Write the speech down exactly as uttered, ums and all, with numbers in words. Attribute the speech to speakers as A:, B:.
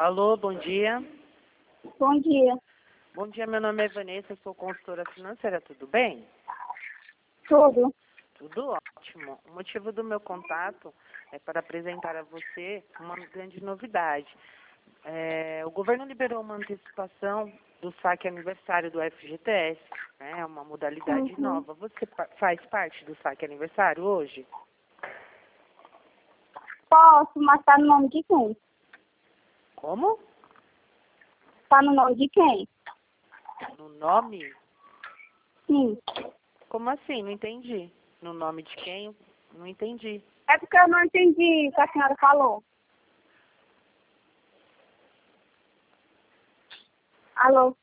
A: Alô, bom dia.
B: Bom dia.
A: Bom dia, meu nome é Vanessa, sou consultora financeira, tudo bem?
B: Tudo.
A: Tudo ótimo. O motivo do meu contato é para apresentar a você uma grande novidade. É, o governo liberou uma antecipação do saque aniversário do F G T S, né? É uma modalidade
B: Uhum.
A: nova. Você pa- faz parte do saque aniversário hoje?
B: Posso, mas tá no nome de quem?
A: Como?
B: Tá no nome de quem?
A: No nome?
B: Sim.
A: Como assim? Não entendi. No nome de quem? Não entendi.
B: É porque eu não entendi o que a senhora falou. Alô?